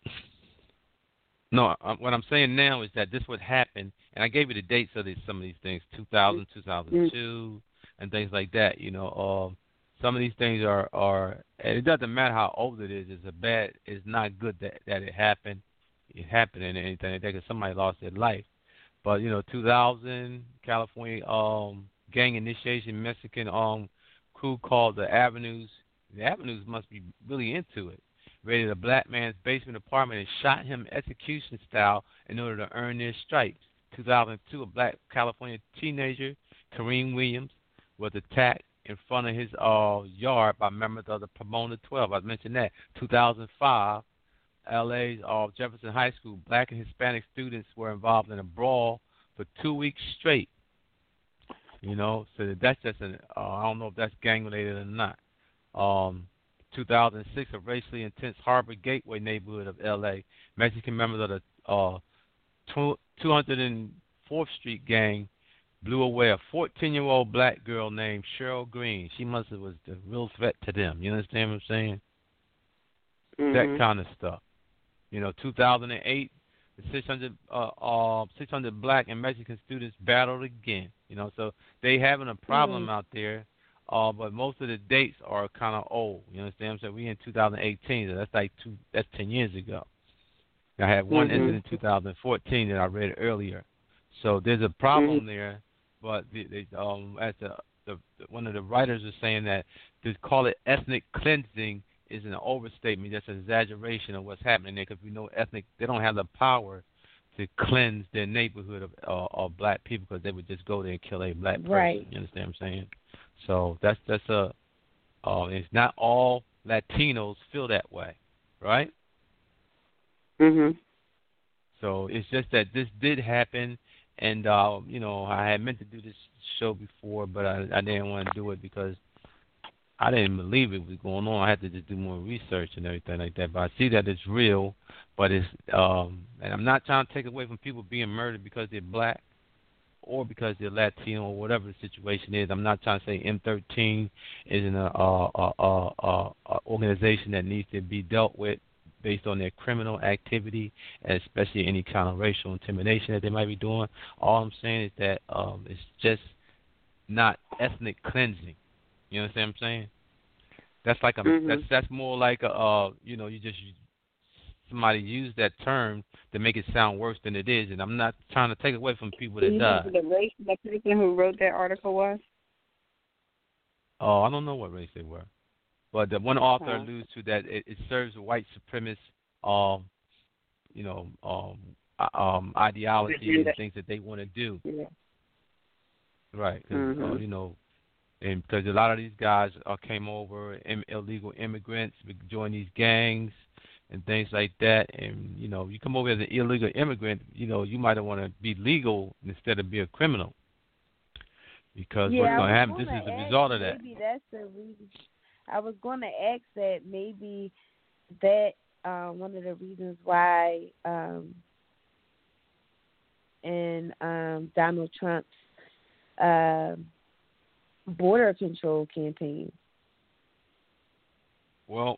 No, what I'm saying now is that this would happen, and I gave you the dates of some of these things, 2000, 2002, and things like that. Some of these things are and it doesn't matter how old it is. It's not good that it happened. It happened and anything like that because somebody lost their life. But 2000 California gang initiation Mexican crew called the Avenues. The Avenues must be really into it. Raided a black man's basement apartment and shot him execution style in order to earn their stripes. 2002, a black California teenager, Kareem Williams, was attacked in front of his yard by members of the Pomona 12. I mentioned that. 2005, L.A.'s Jefferson High School, black and Hispanic students were involved in a brawl for 2 weeks straight. So that's just I don't know if that's gang-related or not. 2006, a racially intense Harbor Gateway neighborhood of L.A. Mexican members of the 204th Street gang blew away a 14-year-old black girl named Cheryl Green. She must have was the real threat to them. You understand what I'm saying? Mm-hmm. That kind of stuff. 2008, the 600 black and Mexican students battled again. So they having a problem out there. But most of the dates are kind of old. You understand? So we in 2018, so that's 10 years ago. I had one incident in 2014 that I read earlier. So there's a problem there, but as the one of the writers was saying that to call it ethnic cleansing is an overstatement, just an exaggeration of what's happening there, because we know they don't have the power to cleanse their neighborhood of black people, because they would just go there and kill a black person. Right. You understand what I'm saying? So that's it's not all Latinos feel that way, right? Mhm. So it's just that this did happen, and I had meant to do this show before, but I didn't want to do it because I didn't believe it was going on. I had to just do more research and everything like that. But I see that it's real, but it's and I'm not trying to take away from people being murdered because they're black or because they're Latino or whatever the situation is. I'm not trying to say M13 isn't a organization that needs to be dealt with based on their criminal activity, and especially any kind of racial intimidation that they might be doing. All I'm saying is that it's just not ethnic cleansing. You understand what I'm saying? That's like that's more like somebody used that term to make it sound worse than it is, and I'm not trying to take away from people that died. The race the person who wrote that article was? Oh, I don't know what race they were, but the one author alludes to that it serves a white supremacist, ideology and things that they want to do. Yeah. Right, because and because a lot of these guys came over, illegal immigrants, joined these gangs and things like that. And, you come over as an illegal immigrant, you might want to be legal instead of be a criminal. Because what's going to happen, this is the result of that. Maybe that's the reason. I was going to ask that maybe that one of the reasons why in Donald Trump's border control campaign. Well,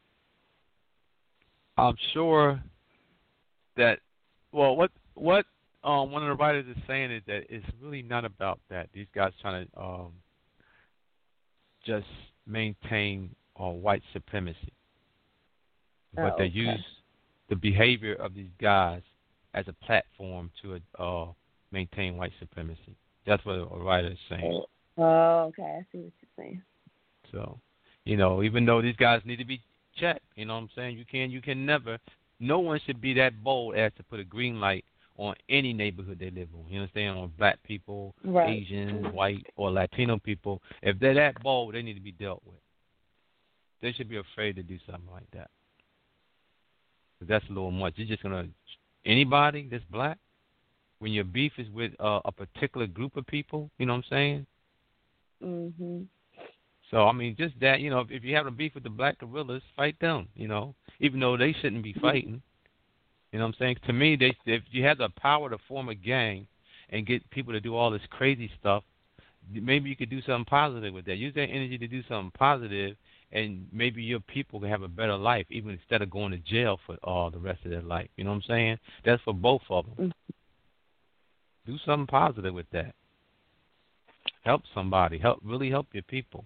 I'm sure that what one of the writers is saying is that it's really not about that. These guys trying to just maintain white supremacy, but they use the behavior of these guys as a platform to maintain white supremacy. That's what a writer is saying. Oh, okay. I see what you're saying. So, even though these guys need to be checked, you know what I'm saying? You can never, no one should be that bold as to put a green light on any neighborhood they live in. You understand? On black people, right. Asians, white, or Latino people. If they're that bold, they need to be dealt with. They should be afraid to do something like that. That's a little much. You're just going to, anybody that's black, when your beef is with a particular group of people, you know what I'm saying? Mm-hmm. So, just that, if you have a beef with the black guerrillas, fight them, even though they shouldn't be fighting. You know what I'm saying? To me, if you have the power to form a gang and get people to do all this crazy stuff, maybe you could do something positive with that. Use that energy to do something positive, and maybe your people can have a better life, even instead of going to jail for all the rest of their life. You know what I'm saying? That's for both of them. Mm-hmm. Do something positive with that. Help somebody. Really help your people.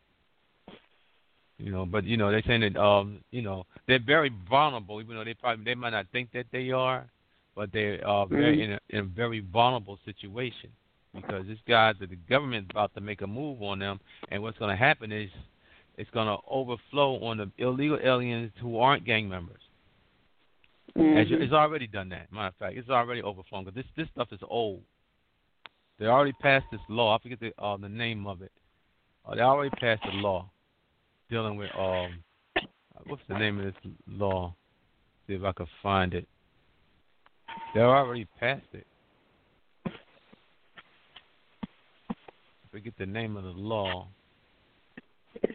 But they're saying that they're very vulnerable, even though they might not think that they are, but they are very in a very vulnerable situation, because the government's about to make a move on them, and what's going to happen is it's going to overflow on the illegal aliens who aren't gang members. Mm-hmm. It's already done that. Matter of fact, it's already overflown, because this stuff is old. They already passed this law. I forget the name of it. They already passed the law dealing with what's the name of this law? See if I can find it. They already passed it. Forget the name of the law. It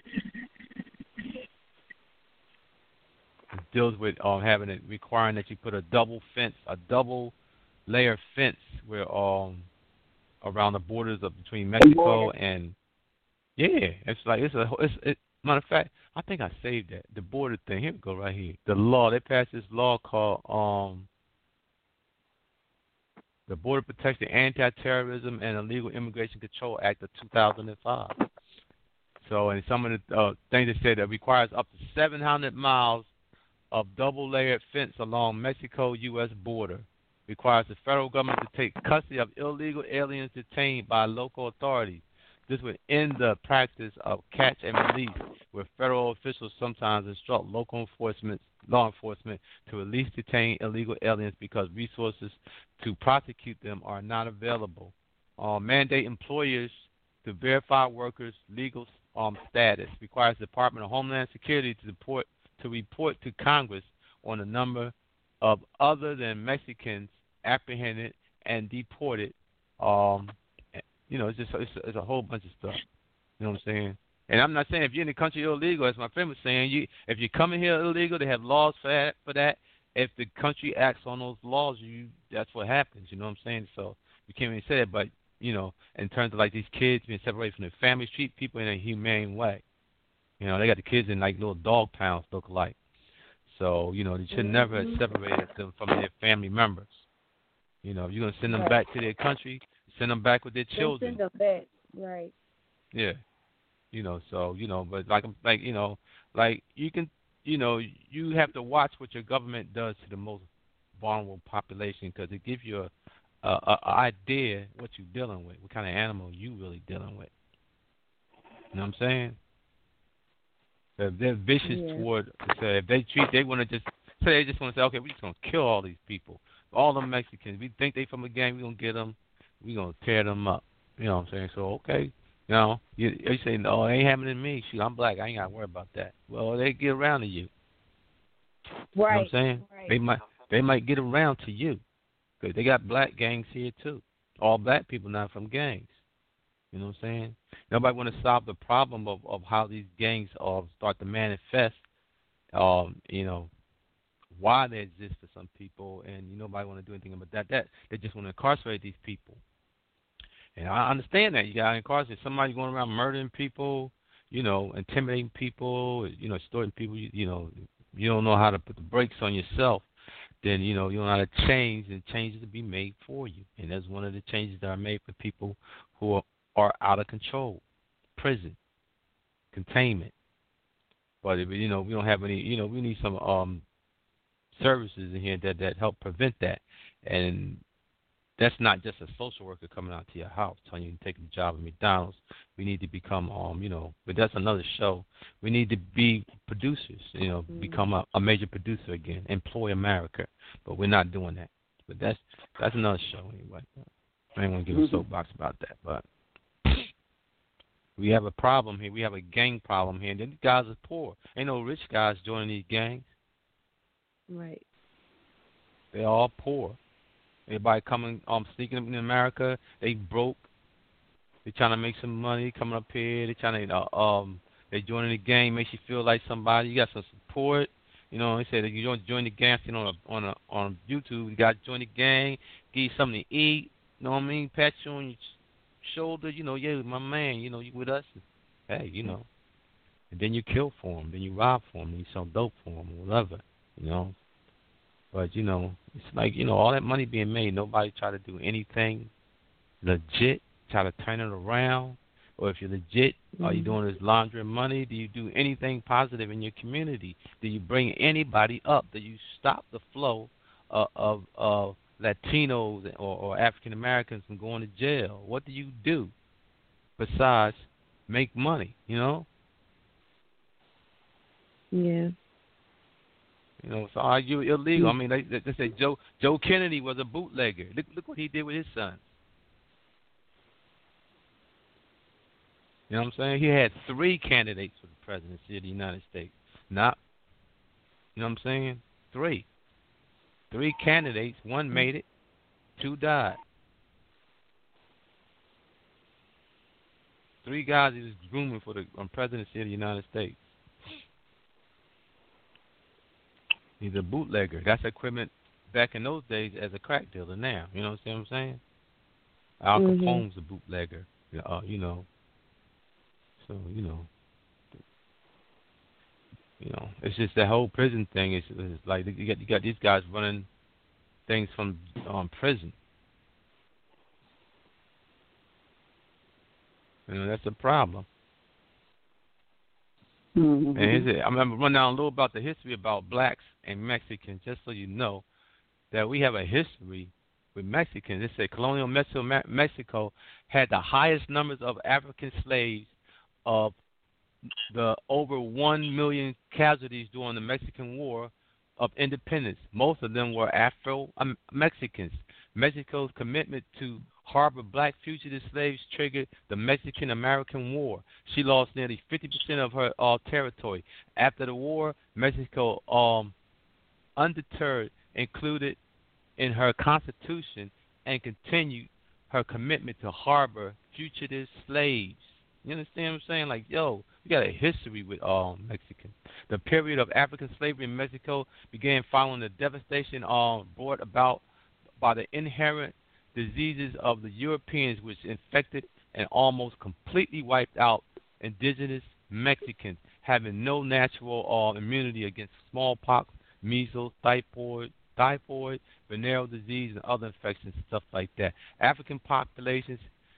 deals with requiring that you put a double layer fence where around the borders between Mexico and matter of fact, I think I saved that. The border thing. Here we go, right here. The law. They passed this law called the Border Protection, Anti-Terrorism, and Illegal Immigration Control Act of 2005. So, and some of the things they said that requires up to 700 miles of double-layered fence along Mexico-U.S. border. Requires the federal government to take custody of illegal aliens detained by local authorities. This would end the practice of catch and release, where federal officials sometimes instruct local law enforcement to release detained illegal aliens because resources to prosecute them are not available. Mandate employers to verify workers' legal status. Requires the Department of Homeland Security to report to Congress on the number of other than Mexicans apprehended and deported. It's a whole bunch of stuff. You know what I'm saying? And I'm not saying if you're in the country illegal, as my friend was saying, if you're coming here illegal, they have laws for that. If the country acts on those laws, that's what happens. You know what I'm saying? So you can't really say that, but in terms of like these kids being separated from their families, treat people in a humane way. They got the kids in like little dog pounds look alike. So, they should never have separated them from their family members. If you're going to send them back to their country, send them back with their children. Send them back, right. Yeah. But you can, you have to watch what your government does to the most vulnerable population because it gives you a idea what you're dealing with, what kind of animal you really dealing with. You know what I'm saying? So if they're vicious toward, if they want to they just want to say, okay, we're just going to kill all these people, all the Mexicans. We think they from a gang, we're going to get them, we're going to tear them up. You know what I'm saying? So, okay. You say, no, it ain't happening to me. Shoot, I'm black. I ain't got to worry about that. Well, they get around to you. Right. You know what I'm saying? Right. They might get around to you because they got black gangs here, too. All black people not from gangs. You know what I'm saying? Nobody want to solve the problem of how these gangs start to manifest, why they exist for some people, and nobody want to do anything about that. They just want to incarcerate these people. And I understand that. You got to incarcerate somebody going around murdering people, intimidating people, extorting people. You don't know how to put the brakes on yourself. Then, you don't know how to change, and changes to be made for you. And that's one of the changes that are made for people who are out of control. Prison, containment. But, we don't have any, we need some services in here that help prevent that. And that's not just a social worker coming out to your house telling you to take a job at McDonald's. We need to become, but that's another show. We need to be producers, become a major producer again, employ America. But we're not doing that. But that's another show anyway. I ain't want to give a soapbox about that. But we have a problem here. We have a gang problem here. And these guys are poor. Ain't no rich guys joining these gangs. Right. They're all poor. Everybody coming, sneaking up in America, they broke. They trying to make some money coming up here. They trying to, they joining the gang, makes you feel like somebody. You got some support. They say that you don't join the gang. On YouTube, you got to join the gang, give you something to eat. You know what I mean? Pat you on your shoulder. Yeah, my man. You with us. Hey, And then you kill for them. Then you rob for them. Then you sell dope for them or whatever. But, it's like, all that money being made, nobody try to do anything legit, try to turn it around. Or if you're legit, all you're doing is laundering money. Do you do anything positive in your community? Do you bring anybody up? Do you stop the flow of Latinos or African Americans from going to jail? What do you do besides make money, Yeah. So are you illegal? I mean, they say Joe Kennedy was a bootlegger. Look what he did with his son. You know what I'm saying? He had 3 candidates for the presidency of the United States. Not, you know what I'm saying? 3. 3 candidates. 1 made it. 2 died. 3 guys he was grooming for the presidency of the United States. He's a bootlegger. That's equivalent back in those days as a crack dealer now. You know what I'm saying? Al Capone's a bootlegger. So, it's just the whole prison thing. It's like you got these guys running things from prison. That's a problem. Mm-hmm. And I'm going to run down a little about the history about blacks and Mexicans, just so you know that we have a history with Mexicans. It said colonial Mexico had the highest numbers of African slaves of the over 1 million casualties during the Mexican War of Independence. Most of them were Afro-Mexicans. Mexico's commitment to harbor black fugitive slaves triggered the Mexican-American War. She lost nearly 50% of her territory. After the war, Mexico, undeterred, included in her constitution and continued her commitment to harbor fugitive slaves. You understand what I'm saying? Like, yo, we got a history with Mexicans. The period of African slavery in Mexico began following the devastation brought about by the inherent diseases of the Europeans, which infected and almost completely wiped out indigenous Mexicans, having no natural immunity against smallpox, measles, typhoid, venereal disease, and other infections, stuff like that. African populations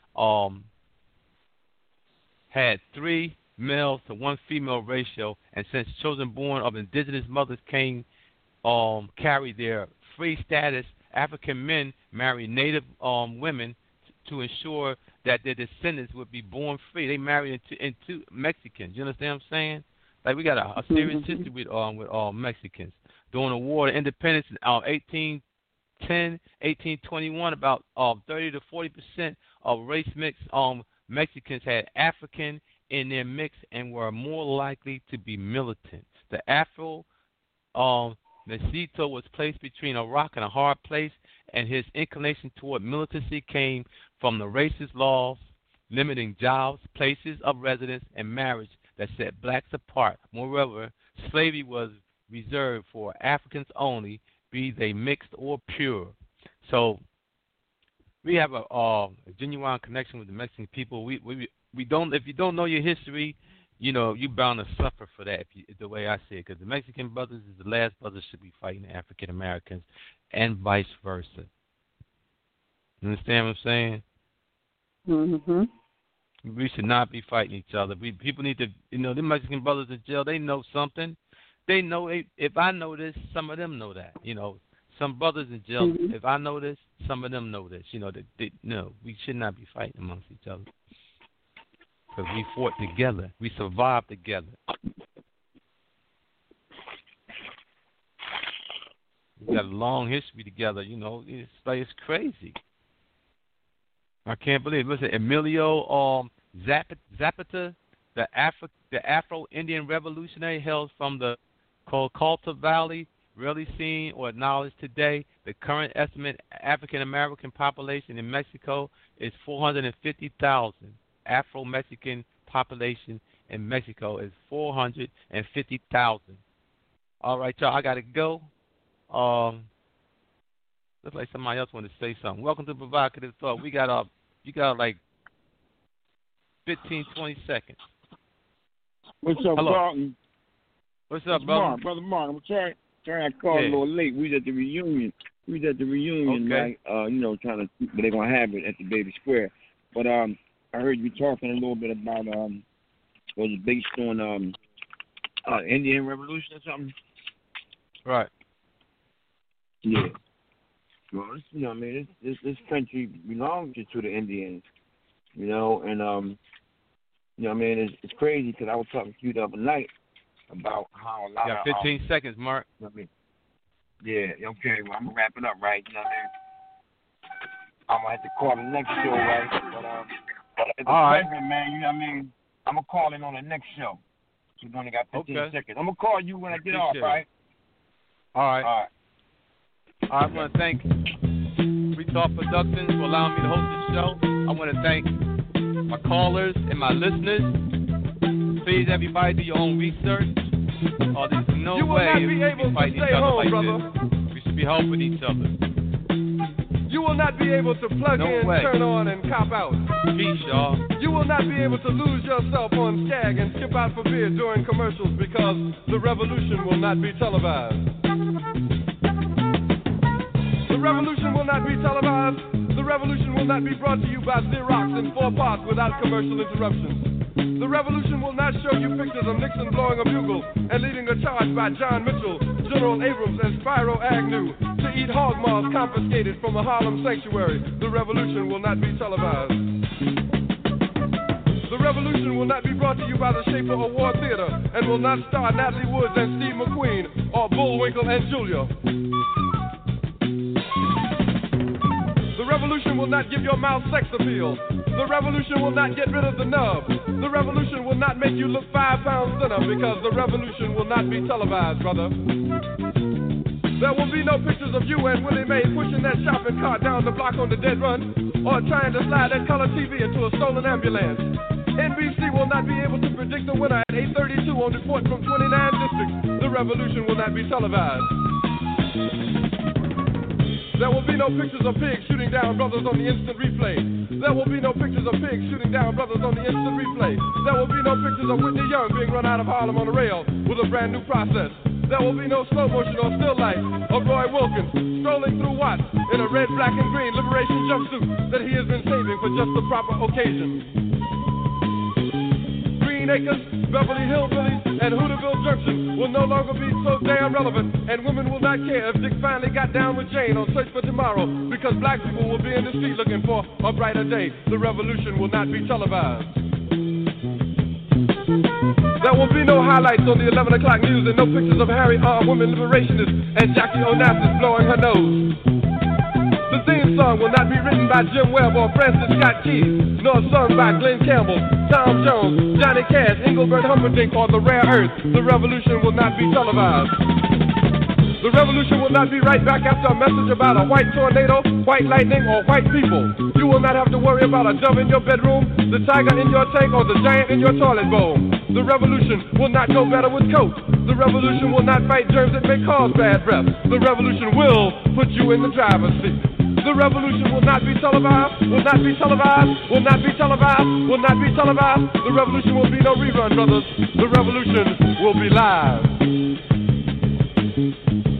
had 3 males to 1 female ratio, and since children born of indigenous mothers carried their free status, African men married native women to ensure that their descendants would be born free. They married into Mexicans. You understand what I'm saying? Like, we got a serious history with Mexicans. During the War of Independence in 1810, 1821, about 30 to 40% of race mixed Mexicans had African in their mix and were more likely to be militant. The Afro Mestizo was placed between a rock and a hard place, and his inclination toward militancy came from the racist laws limiting jobs, places of residence, and marriage that set blacks apart. Moreover, slavery was reserved for Africans only, be they mixed or pure. So we have a genuine connection with the Mexican people. We don't. If you don't know your history, you know you're bound to suffer for that. The way I see it, because the Mexican brothers is the last brothers should be fighting the African Americans, and vice versa. You understand what I'm saying? Mhm. We should not be fighting each other. People need to, the Mexican brothers in jail. They know something. They know if I know this, some of them know that. Some brothers in jail. Mhm. If I know this, some of them know this. We should not be fighting amongst each other. Because we fought together. We survived together. We got a long history together, It's crazy. I can't believe it. Listen, Emilio Zapata, the Afro-Indian revolutionary, hails from the Colcolta Valley, rarely seen or acknowledged today. The current estimate African-American population in Mexico is 450,000. Afro-Mexican population in Mexico is 450,000. All right, y'all, I got to go. Looks like somebody else wanted to say something. Welcome to Provocative Thought. You got like 15, 20 seconds. What's up, Carlton? What's up, brother? Brother Mark. I'm sorry I called a little late. We was at the reunion. Okay. Like, trying to see what they're gonna have it at the Baby Square. But I heard you talking a little bit about was it based on Indian Revolution or something? Right. Yeah. Well, this country belongs to the Indians, and it's crazy because I was talking to you the other night about how a lot of 15 seconds, Mark. Yeah, okay. Well, I'm gonna wrap it up, right? I'm gonna have to call the next show, right? But it's all right, man. I'm gonna call in on the next show. You only got 15 seconds. I'm gonna call you when I get off, right? All right. I want to thank Free Talk Productions for allowing me to host this show. I want to thank my callers and my listeners. Please, everybody, do your own research. There's no you will way not be able to stay home, brother. We should be helping each other. You will not be able to plug in, turn on, and cop out. Peace, y'all. You will not be able to lose yourself on Skag and skip out for beer during commercials because the revolution will not be televised. The revolution will not be televised. The revolution will not be brought to you by Xerox in 4 parts without commercial interruptions. The revolution will not show you pictures of Nixon blowing a bugle and leading a charge by John Mitchell, General Abrams, and Spyro Agnew. to eat hog maws confiscated from a Harlem sanctuary. The revolution will not be televised. The revolution will not be brought to you by the Schaefer Award Theater and will not star Natalie Woods and Steve McQueen or Bullwinkle and Julia. The revolution will not give your mouth sex appeal. The revolution will not get rid of the nub. The revolution will not make you look 5 pounds thinner because the revolution will not be televised, brother. There will be no pictures of you and Willie Mae pushing that shopping cart down the block on the dead run or trying to slide that color TV into a stolen ambulance. NBC will not be able to predict the winner at 8:32 on report from 29 districts. The revolution will not be televised. There will be no pictures of pigs shooting down brothers on the instant replay. There will be no pictures of pigs shooting down brothers on the instant replay. There will be no pictures of Whitney Young being run out of Harlem on a rail with a brand new process. There will be no slow motion or still life of Roy Wilkins strolling through Watts in a red, black, and green liberation jumpsuit that he has been saving for just the proper occasion. Green Acres, Beverly Hillbillies, and Hooterville Junction will no longer be so damn relevant, and women will not care if Dick finally got down with Jane on Search for Tomorrow, because black people will be in the street looking for a brighter day. The revolution will not be televised. There will be no highlights on the 11 o'clock news and no pictures of Harry armed women liberationists and Jackie Onassis blowing her nose. The theme song will not be written by Jim Webb or Francis Scott Key, nor sung by Glenn Campbell, Tom Jones, Johnny Cash, Engelbert Humperdinck, or The Rare Earth. The revolution will not be televised. The revolution will not be right back after a message about a white tornado, white lightning, or white people. You will not have to worry about a dove in your bedroom, the tiger in your tank, or the giant in your toilet bowl. The revolution will not go better with Coke. The revolution will not fight germs that may cause bad breath. The revolution will put you in the driver's seat. The revolution will not be televised, will not be televised, will not be televised, will not be televised. The revolution will be no rerun, brothers. The revolution will be live.